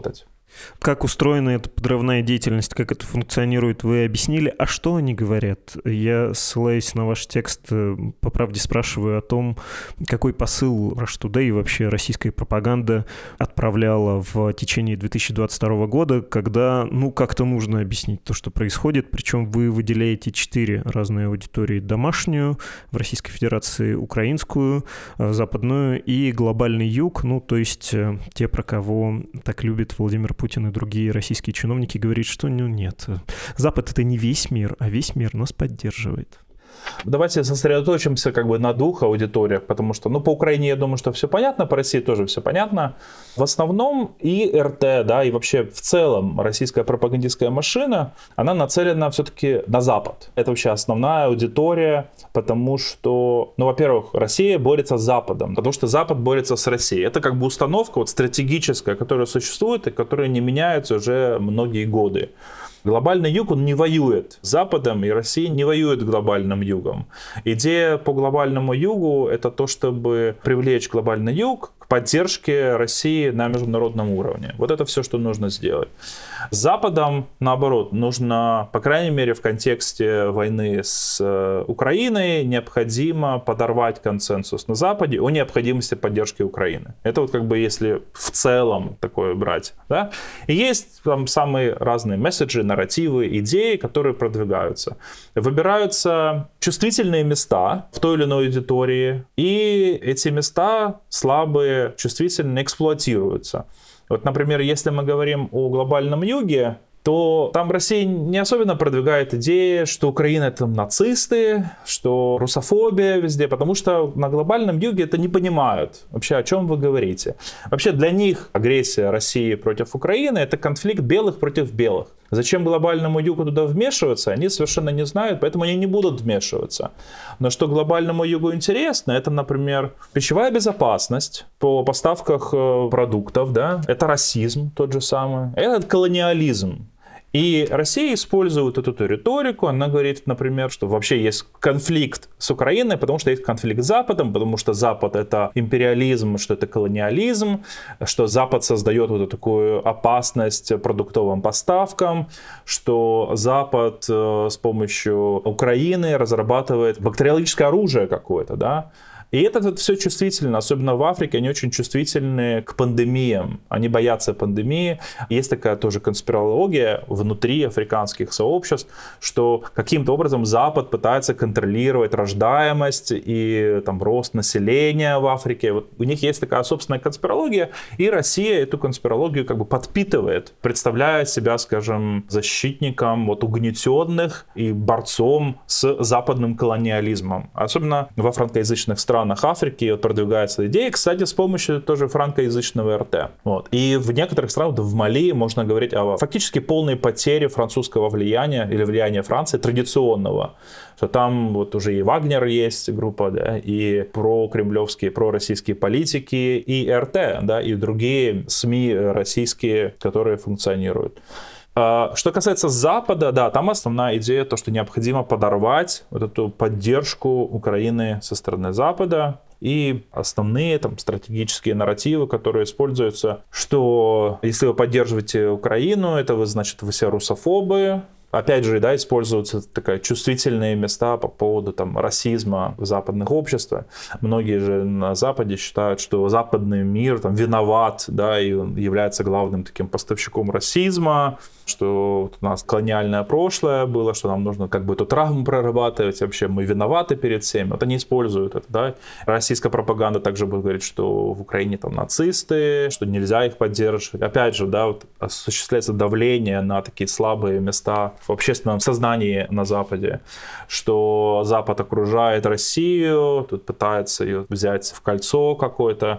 Как устроена эта подрывная деятельность, как это функционирует, вы объяснили. А что они говорят? Я, ссылаясь на ваш текст, по правде спрашиваю о том, какой посыл Russia Today и вообще российская пропаганда отправляла в течение 2022 года, когда, как-то нужно объяснить то, что происходит. Причем вы выделяете 4 разные аудитории: домашнюю, в Российской Федерации украинскую, западную и глобальный юг, то есть те, про кого так любит Владимир Путин и другие российские чиновники, говорят, что нет. Запад — это не весь мир, а весь мир нас поддерживает. Давайте сосредоточимся на 2 аудиториях, потому что, по Украине, я думаю, что все понятно, по России тоже все понятно. В основном и РТ, и вообще в целом российская пропагандистская машина, она нацелена все-таки на Запад. Это вообще основная аудитория, потому что, во-первых, Россия борется с Западом, потому что Запад борется с Россией. Это установка стратегическая, которая существует и которая не меняется уже многие годы. Глобальный юг, он не воюет с Западом, и Россия не воюет с глобальным югом. Идея по глобальному югу — это то, чтобы привлечь глобальный юг к поддержке России на международном уровне. Вот это все, что нужно сделать. С Западом, наоборот, нужно, по крайней мере, в контексте войны с Украиной, необходимо подорвать консенсус на Западе о необходимости поддержки Украины. Это если в целом такое брать. Да? И есть там самые разные месседжи, нарративы, идеи, которые продвигаются. Выбираются чувствительные места в той или иной аудитории, и эти места слабые, чувствительные, эксплуатируются. Например, если мы говорим о глобальном юге, то там Россия не особенно продвигает идеи, что Украина — это нацисты, что русофобия везде, потому что на глобальном юге это не понимают вообще, о чем вы говорите. Вообще для них агрессия России против Украины — это конфликт белых против белых. Зачем глобальному югу туда вмешиваться, они совершенно не знают, поэтому они не будут вмешиваться. Но что глобальному югу интересно, это, например, пищевая безопасность по поставках продуктов, это расизм тот же самый, это колониализм. И Россия использует эту риторику, она говорит, например, что вообще есть конфликт с Украиной, потому что есть конфликт с Западом, потому что Запад — это империализм, что это колониализм, что Запад создает такую опасность продуктовым поставкам, что Запад с помощью Украины разрабатывает бактериологическое оружие какое-то, И это все чувствительно, особенно в Африке, они очень чувствительны к пандемиям, они боятся пандемии. Есть такая тоже конспирология внутри африканских сообществ, что каким-то образом Запад пытается контролировать рождаемость и рост населения в Африке. У них есть такая собственная конспирология, и Россия эту конспирологию подпитывает, представляя себя, скажем, защитником угнетенных и борцом с западным колониализмом. Особенно во франкоязычных странах Африки продвигается идея, кстати, с помощью тоже франкоязычного РТ. И в некоторых странах, в Мали, можно говорить о фактически полной потере французского влияния или влияния Франции традиционного. Что там уже и Вагнер есть группа, и прокремлевские, пророссийские политики, и РТ, и другие СМИ российские, которые функционируют. Что касается Запада, там основная идея, то, что необходимо подорвать эту поддержку Украины со стороны Запада. И основные стратегические нарративы, которые используются, что если вы поддерживаете Украину, это вы, значит, вы все русофобы. Опять же, используются чувствительные места по поводу расизма в западных обществах. Многие же на Западе считают, что западный мир виноват, и он является главным таким поставщиком расизма, что у нас колониальное прошлое было, что нам нужно эту травму прорабатывать, вообще мы виноваты перед всеми. Они используют это, Российская пропаганда также будет говорить, что в Украине нацисты, что нельзя их поддерживать. Опять же, осуществляется давление на такие слабые места в общественном сознании на Западе, что Запад окружает Россию, тут пытается ее взять в кольцо какое-то,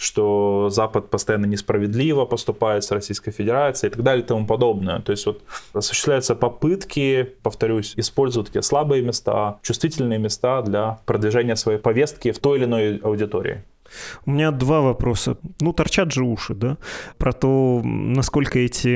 что Запад постоянно несправедливо поступает с Российской Федерацией и так далее и тому подобное. То есть осуществляются попытки, повторюсь, использовать такие слабые места, чувствительные места для продвижения своей повестки в той или иной аудитории. У меня 2 вопроса. Торчат же уши, про то, насколько эти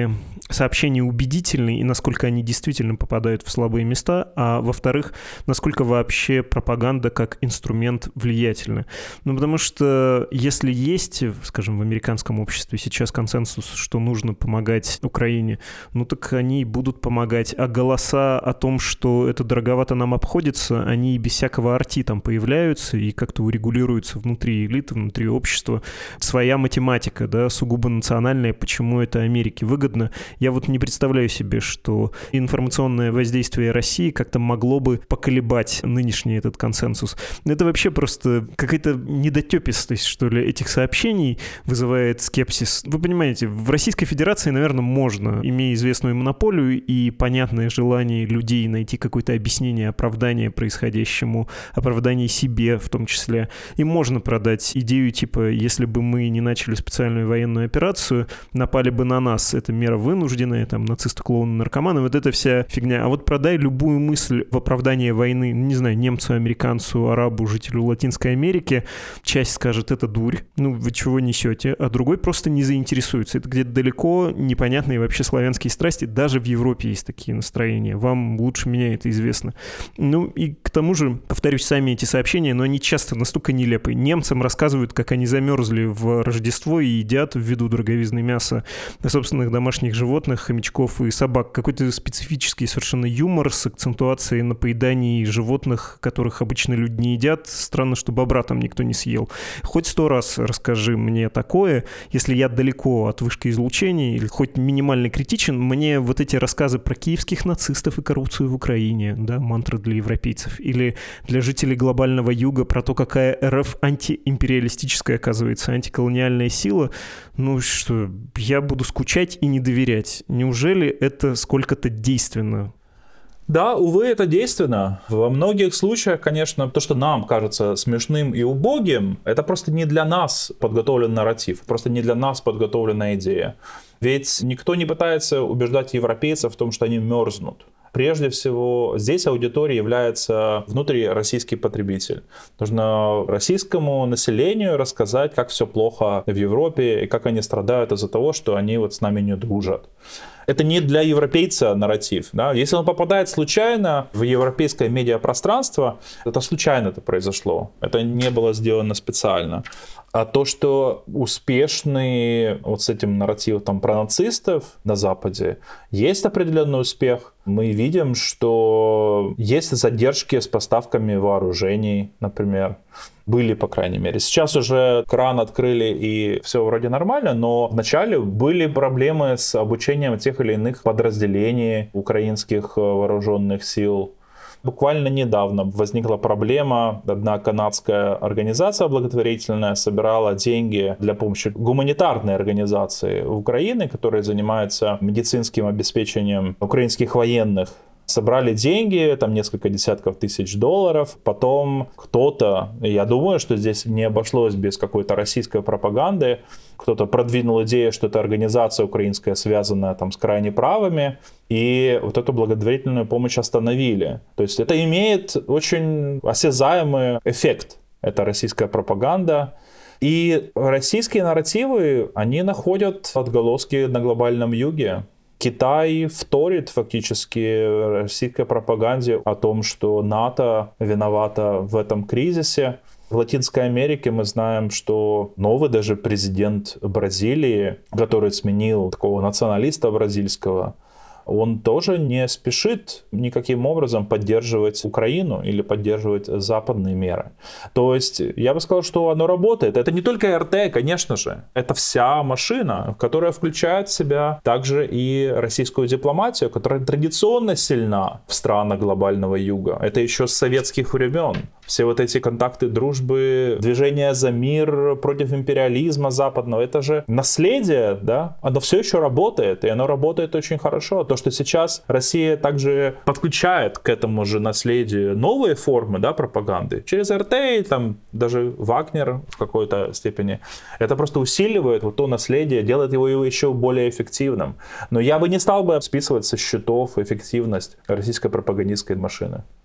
сообщения убедительны и насколько они действительно попадают в слабые места, а во-вторых, насколько вообще пропаганда как инструмент влиятельна. Ну, потому что если есть, скажем, в американском обществе сейчас консенсус, что нужно помогать Украине, ну так они будут помогать, а голоса о том, что это дороговато нам обходится, они и без всякого арти там появляются и как-то урегулируются внутри элиты, внутри общества. Своя математика, да, сугубо национальная, почему это Америке выгодно. Я вот не представляю себе, что информационное воздействие России как-то могло бы поколебать нынешний этот консенсус. Это вообще просто какая-то недотепистость, что ли, этих сообщений вызывает скепсис. Вы понимаете, в Российской Федерации, наверное, можно, имея известную монополию и понятное желание людей найти какое-то объяснение, оправдание происходящему, оправдание себе в том числе, и можно продать идею типа, если бы мы не начали специальную военную операцию, напали бы на нас, это мера вынужденная, там, нацисты, клоуны, наркоманы, вот эта вся фигня. А вот продай любую мысль в оправдание войны, не знаю, немцу, американцу, арабу, жителю Латинской Америки, часть скажет, это дурь, ну, вы чего несете, а другой просто не заинтересуется. Это где-то далеко непонятные вообще славянские страсти, даже в Европе есть такие настроения, вам лучше меня это известно. Ну, и к тому же, повторюсь, сами эти сообщения, но они часто настолько нелепые. Немцам рассказывают, как они замерзли в Рождество и едят ввиду дороговизны мяса собственных домашних животных, хомячков и собак. Какой-то специфический совершенно юмор с акцентуацией на поедании животных, которых обычно люди не едят. Странно, что бобра там никто не съел. Хоть 100 раз расскажи мне такое, если я далеко от вышки излучения или хоть минимально критичен, мне вот эти рассказы про киевских нацистов и коррупцию в Украине, да, мантра для европейцев, или для жителей глобального юга про то, какая РФ антиимпериалистическая, оказывается, антиколониальная сила, ну что, я буду скучать и не доверять. Неужели это сколько-то действенно? Да, увы, это действенно. Во многих случаях, конечно, то, что нам кажется смешным и убогим, это просто не для нас подготовлен нарратив, просто не для нас подготовлена идея. Ведь никто не пытается убеждать европейцев в том, что они мерзнут. Прежде всего, здесь аудиторией является внутрироссийский потребитель. Нужно российскому населению рассказать, как все плохо в Европе и как они страдают из-за того, что они вот с нами не дружат. Это не для европейца нарратив. Да? Если он попадает случайно в европейское медиапространство, это случайно это произошло. Это не было сделано специально. А то, что успешный вот с этим нарративом там, про нацистов на Западе, есть определенный успех. Мы видим, что есть задержки с поставками вооружений, например. Были, по крайней мере. Сейчас уже кран открыли и все вроде нормально, но вначале были проблемы с обучением тех или иных подразделений украинских вооруженных сил. Буквально недавно возникла проблема. Одна канадская организация благотворительная собирала деньги для помощи гуманитарной организации Украины, которая занимается медицинским обеспечением украинских военных. Собрали деньги, там несколько десятков тысяч долларов. Потом кто-то, я думаю, что здесь не обошлось без какой-то российской пропаганды, кто-то продвинул идею, что это организация украинская, связанная там с крайне правыми, и вот эту благотворительную помощь остановили. То есть это имеет очень осязаемый эффект, эта российская пропаганда. И российские нарративы, они находят отголоски на глобальном юге. Китай вторит фактически российской пропаганде о том, что НАТО виновато в этом кризисе. В Латинской Америке мы знаем, что новый даже президент Бразилии, который сменил такого националиста бразильского, он тоже не спешит никаким образом поддерживать Украину или поддерживать западные меры. То есть я бы сказал, что оно работает. Это не только РТ, конечно же. Это вся машина, которая включает в себя также и российскую дипломатию, которая традиционно сильна в странах глобального юга. Это еще с советских времен. Все вот эти контакты дружбы, движение за мир против империализма западного, это же наследие, да? Оно все еще работает, и оно работает очень хорошо. То, что сейчас Россия также подключает к этому же наследию новые формы, да, пропаганды, через РТ, там даже Вагнер в какой-то степени, это просто усиливает вот то наследие, делает его еще более эффективным. Но я бы не стал бы списывать со счетов эффективность российской пропагандистской машины.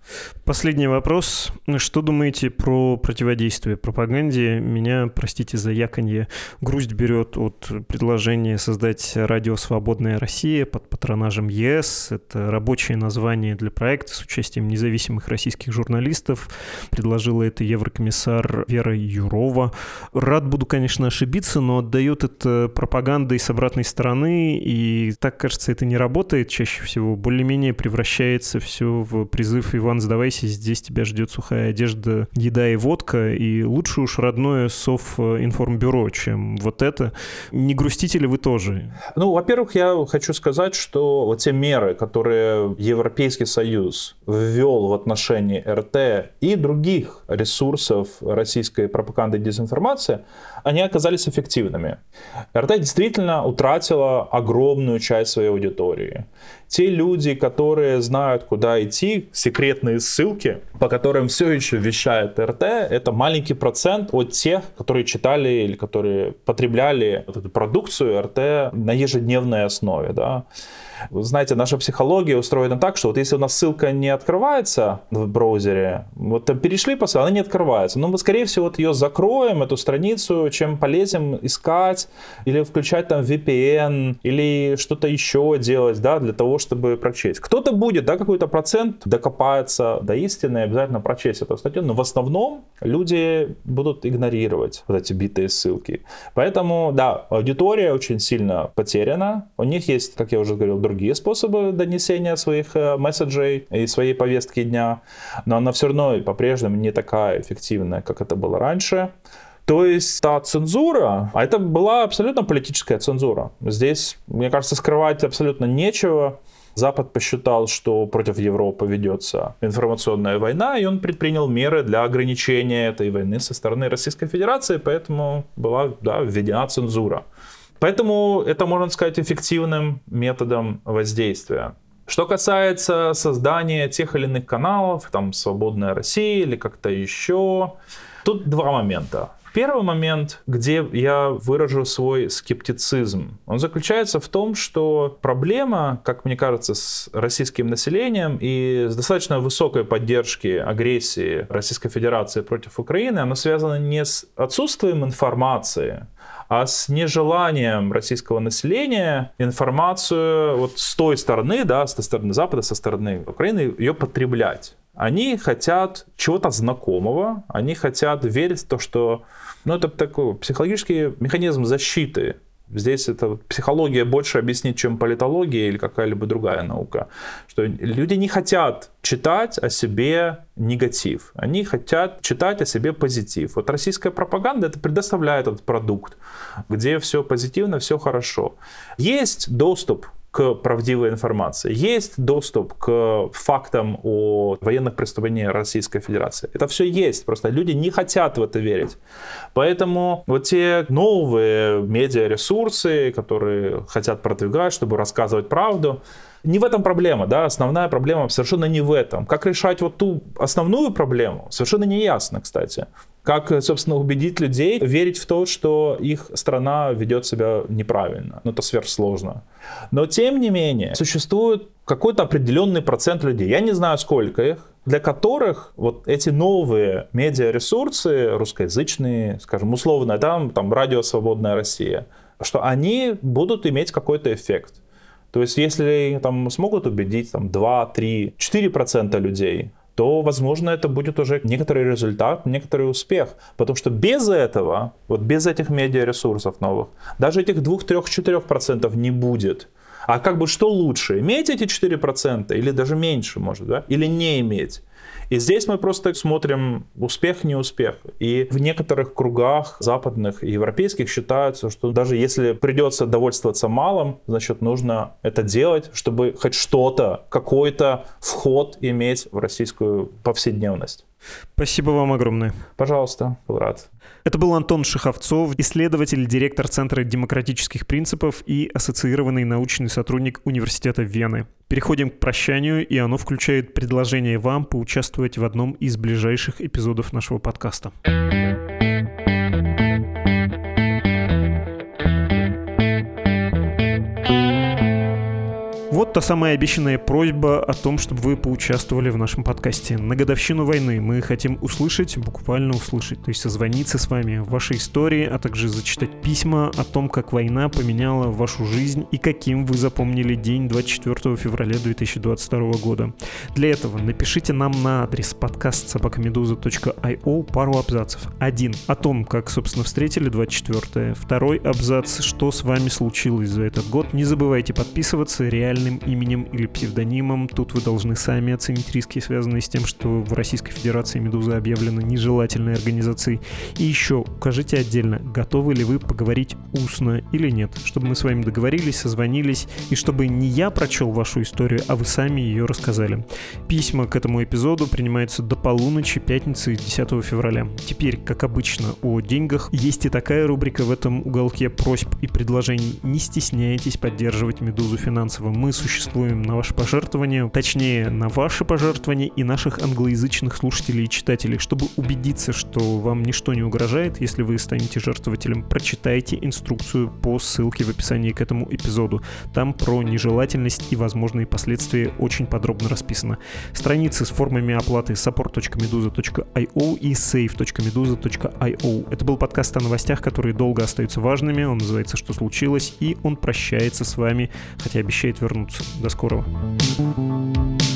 Последний вопрос. Что думаете про противодействие пропаганде? Меня, простите за яканье, грусть берет от предложения создать радио «Свободная Россия» под патронажем ЕС. Это рабочее название для проекта с участием независимых российских журналистов. Предложила это еврокомиссар Вера Юрова. Рад буду, конечно, ошибиться, но отдает это пропагандой с обратной стороны, и так, кажется, это не работает чаще всего. Более-менее превращается все в призыв: «Иван, сдавайся, здесь тебя ждет сухая одежда, еда и водка», и лучше уж родное Совинформбюро, чем вот это. Не грустите ли вы тоже? Во-первых, я хочу сказать, что вот те меры, которые Европейский Союз ввел в отношении РТ и других ресурсов российской пропаганды и дезинформации, они оказались эффективными. РТ действительно утратила огромную часть своей аудитории. Те люди, которые знают, куда идти, секретные ссылки, по которым все еще вещает РТ, это маленький процент от тех, которые читали или которые потребляли эту продукцию РТ на ежедневной основе. Да. Вы знаете, наша психология устроена так, что вот если у нас ссылка не открывается в браузере, вот там перешли по ссылке, она не открывается. Но мы, скорее всего, вот ее закроем, эту страницу, чем полезем искать или включать там VPN или что-то еще делать, да, для того, чтобы прочесть. Кто-то будет, да, какой-то процент докопается до истины и обязательно прочесть эту статью, но в основном люди будут игнорировать вот эти битые ссылки. Поэтому, да, аудитория очень сильно потеряна. У них есть, как я уже говорил, другие способы донесения своих месседжей и своей повестки дня, но она все равно по-прежнему не такая эффективная, как это было раньше. То есть та цензура, а это была абсолютно политическая цензура. Здесь, мне кажется, скрывать абсолютно нечего. Запад посчитал, что против Европы ведется информационная война, и он предпринял меры для ограничения этой войны со стороны Российской Федерации, поэтому была, да, введена цензура. Поэтому это, можно сказать, эффективным методом воздействия. Что касается создания тех или иных каналов, там «Свободная Россия» или как-то еще, тут два момента. Первый момент, где я выражу свой скептицизм, он заключается в том, что проблема, как мне кажется, с российским населением и с достаточно высокой поддержки агрессии Российской Федерации против Украины, она связана не с отсутствием информации, а с нежеланием российского населения информацию вот с той стороны, да, со стороны Запада, со стороны Украины, ее потреблять. Они хотят чего-то знакомого, они хотят верить в то, что это такой психологический механизм защиты. Здесь это психология больше объяснит, чем политология или какая-либо другая наука. Что люди не хотят читать о себе негатив. Они хотят читать о себе позитив. Вот российская пропаганда это предоставляет этот продукт, где все позитивно, все хорошо. Есть доступ к правдивой информации. Есть доступ к фактам о военных преступлениях Российской Федерации. Это все есть, просто люди не хотят в это верить. Поэтому вот те новые медиаресурсы, которые хотят продвигать, чтобы рассказывать правду, не в этом проблема, да, основная проблема совершенно не в этом. Как решать вот ту основную проблему, совершенно не ясно, кстати. Как, собственно, убедить людей верить в то, что их страна ведет себя неправильно. Это сверхсложно. Но, тем не менее, существует какой-то определенный процент людей, я не знаю, сколько их, для которых вот эти новые медиаресурсы, русскоязычные, скажем, условно, там радио «Свободная Россия», что они будут иметь какой-то эффект. То есть, если там смогут убедить 2, 3, 4% людей, то, возможно, это будет уже некоторый результат, некоторый успех. Потому что без этого, вот без этих медиаресурсов новых, даже этих 2, 3, 4% не будет. А что лучше, иметь эти 4% или даже меньше, может, да? Или не иметь? И здесь мы просто смотрим успех, не успех. И в некоторых кругах западных и европейских считается, что даже если придется довольствоваться малым, значит, нужно это делать, чтобы хоть что-то, какой-то вход иметь в российскую повседневность. Спасибо вам огромное. Пожалуйста, был рад. Это был Антон Шиховцов, исследователь, директор Центра демократических принципов и ассоциированный научный сотрудник Университета Вены. Переходим к прощанию, и оно включает предложение вам поучаствовать в одном из ближайших эпизодов нашего подкаста. Вот вот та самая обещанная просьба о том, чтобы вы поучаствовали в нашем подкасте. На годовщину войны мы хотим услышать, буквально услышать, то есть созвониться с вами, ваши истории, а также зачитать письма о том, как война поменяла вашу жизнь и каким вы запомнили день 24 февраля 2022 года. Для этого напишите нам на адрес podcast@meduza.io пару абзацев. Один — о том, как, собственно, встретили 24-е. Второй абзац — что с вами случилось за этот год. Не забывайте подписываться реальным именем или псевдонимом. Тут вы должны сами оценить риски, связанные с тем, что в Российской Федерации «Медуза» объявлена нежелательной организацией. И еще укажите отдельно, готовы ли вы поговорить устно или нет, чтобы мы с вами договорились, созвонились, и чтобы не я прочел вашу историю, а вы сами ее рассказали. Письма к этому эпизоду принимаются до полуночи пятницы 10 февраля. Теперь, как обычно, о деньгах. Есть и такая рубрика в этом уголке просьб и предложений. Не стесняйтесь поддерживать «Медузу» финансово. Мы существуем на ваши пожертвования, точнее, на ваши пожертвования и наших англоязычных слушателей и читателей. Чтобы убедиться, что вам ничто не угрожает, если вы станете жертвователем, прочитайте инструкцию по ссылке в описании к этому эпизоду. Там про нежелательность и возможные последствия очень подробно расписано. Страницы с формами оплаты support.meduza.io и save.meduza.io. Это был подкаст о новостях, которые долго остаются важными. Он называется «Что случилось?», и он прощается с вами, хотя обещает вернуться. До скорого.